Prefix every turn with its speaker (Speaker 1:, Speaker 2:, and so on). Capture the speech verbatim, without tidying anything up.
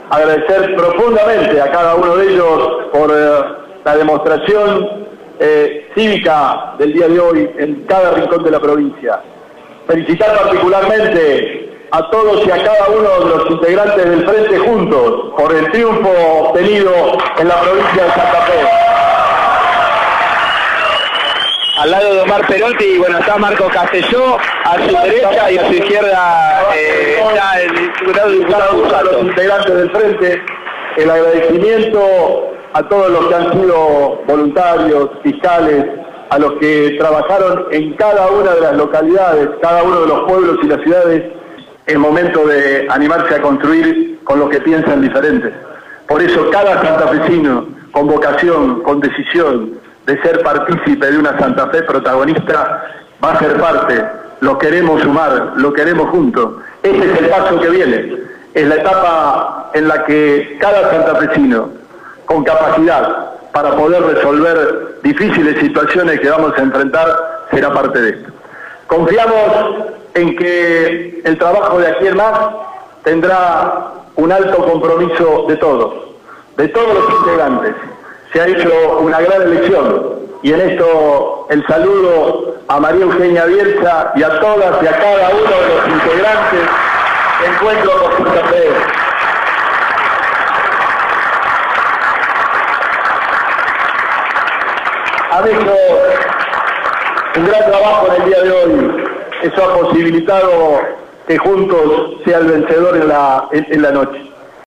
Speaker 1: agradecer profundamente a cada uno de ellos por eh, la demostración eh, cívica del día de hoy en cada rincón de la provincia. Felicitar particularmente a todos y a cada uno de los integrantes del Frente Juntos por el triunfo obtenido en la provincia de Santa Fe.
Speaker 2: Al lado de Omar Perotti, bueno, está Marco Castelló, a su derecha y a su izquierda eh, está el diputado, diputado
Speaker 1: a los integrantes del Frente, el agradecimiento a todos los que han sido voluntarios, fiscales, a los que trabajaron en cada una de las localidades, cada uno de los pueblos y las ciudades, el momento de animarse a construir con los que piensan diferentes. Por eso cada santafesino, con vocación, con decisión de ser partícipe de una Santa Fe protagonista, va a ser parte, lo queremos sumar, lo queremos juntos. Ese es el paso que viene, es la etapa en la que cada santafesino, con capacidad para poder resolver difíciles situaciones que vamos a enfrentar, será parte de esto. Confiamos en que el trabajo de aquí en más tendrá un alto compromiso de todos, de todos los integrantes. Se ha hecho una gran elección y en esto el saludo a María Eugenia Bielsa y a todas y a cada uno de los integrantes de Encuentro con Santa Fe. Han hecho un gran trabajo en el día de hoy. Eso ha posibilitado que Juntos sea el vencedor en la, en, en la noche.